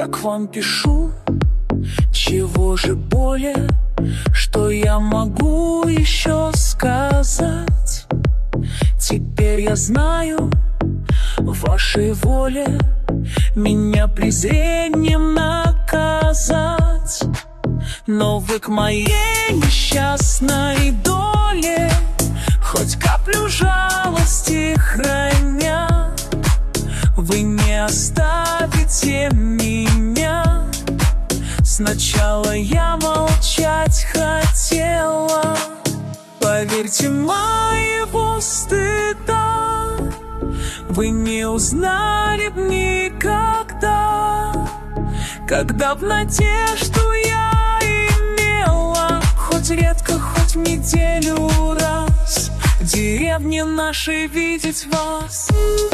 я к вам пишу. Чего же более, что я могу еще сказать? Теперь я знаю, вашей воле меня презрением наказать. Но вы к моей несчастной доле хоть каплю жалости храня, вы не оставите меня. Сначала я молчать хотела, поверьте, моего стыда вы не узнали б никогда. Когда б надежду я имела, хоть редко, хоть в неделю раз, в деревне нашей видеть вас.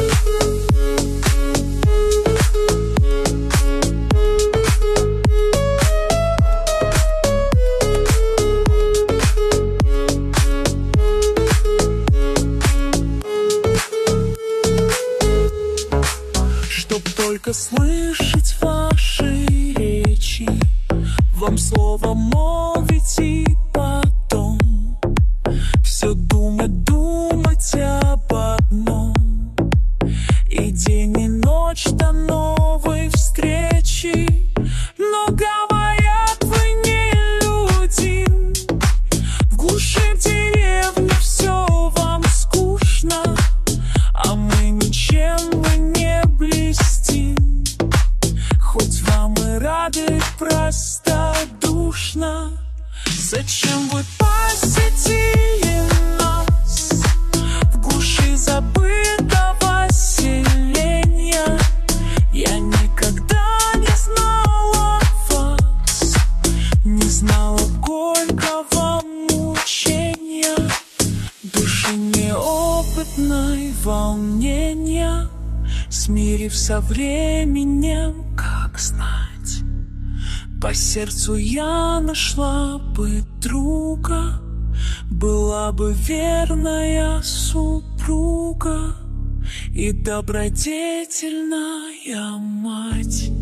Чтоб только слышать ваши речи, вам слово молвить и потом все думать об одном, и день и ночь до новой встречи. Но говорят, вы не люди, в глуши в деревне все вам скучно, а мы ничем не блестим, хоть вам и рады простодушно. Зачем вы посетили нас в глуши забытого селения? Я никогда не знала вас, не знала горького мучения, души неопытной волнения, смирив со временем, как знать. По сердцу я нашла бы друга, была бы верная супруга и добродетельная мать.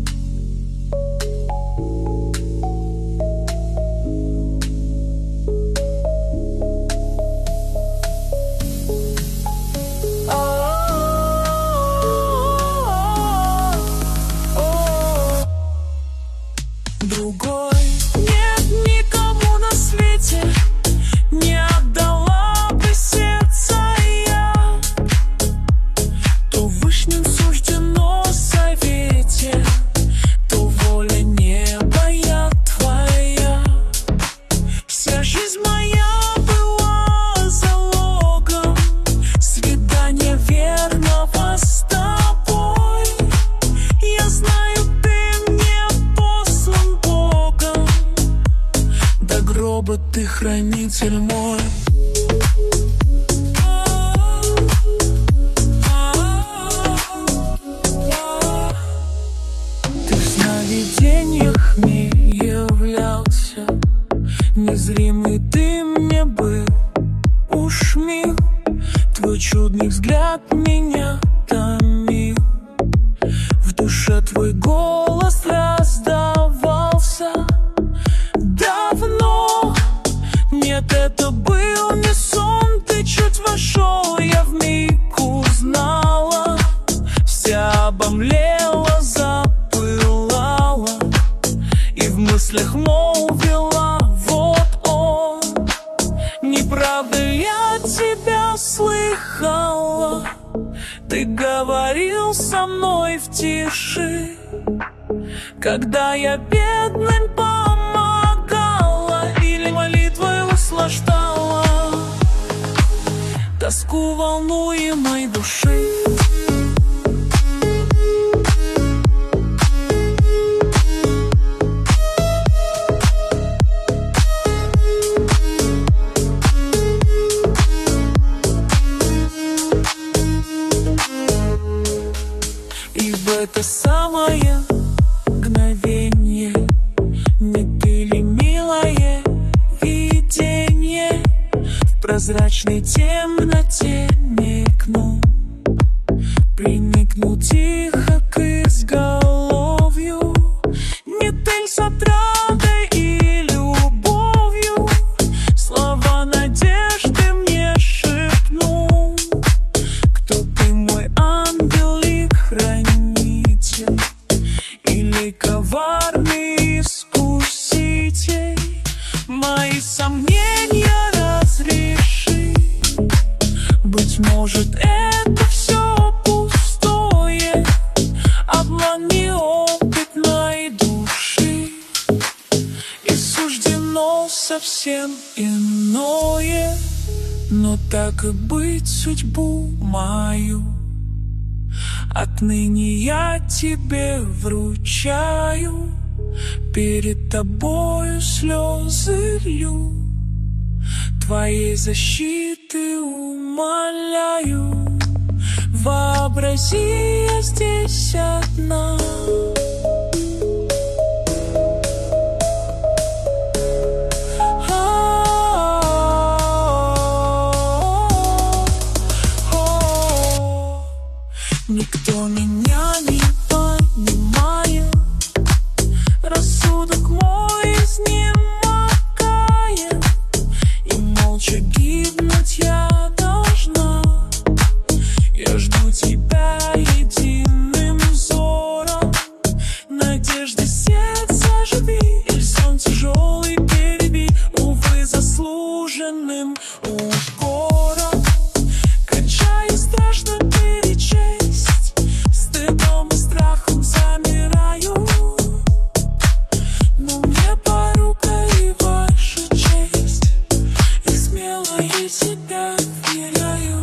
Другой нет никому на свете, не отдала бы сердце я. То вышним суждено совете, то воля неба я твоя. Вся жизнь моя была залогом свидания верного с тобой. Я знаю, гроба ты хранитель мой. Ты в сновидениях мне являлся, незримый ты мне был уж мил. Твой чудный взгляд меня томил, в душе твой голос раздавался. Давно, нет, это был не сон, ты чуть вошел, я вмиг узнала, вся обомлела, запылала и в мыслях молвила: вот он. Неправда я тебя слыхала, ты говорил со мной в тиши, когда я бедным помогала или молитвой услаждала тоску волнуемой души. И в это самое мгновенье не ты ли, милое видение, в прозрачной темноте мигнул, приникнул тихо к изголовью может, это все пустое, обман неопытной души, и суждено совсем иное. Но так и быть, судьбу мою отныне я тебе вручаю, перед тобою слезы лью, твоей защиты умоляю. Вообрази, я здесь одна, никто меня не понимает, рассудок мой изнемогает, и молча гибнуть я должна. Я жду тебя единым взором, надежды сердца живи, и сон тяжелый переби, увы, заслуженным укором. Кончая страшно перечесть, стыдом и страхом замираю, но мне порука и ваша честь, и смело я себя вверяю.